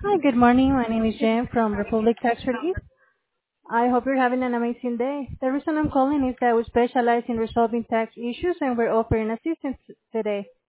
Hi, good morning. My name is Jen from Republic Tax Relief. I hope you're having an amazing day. The reason I'm calling is that we specialize in resolving tax issues and we're offering assistance today.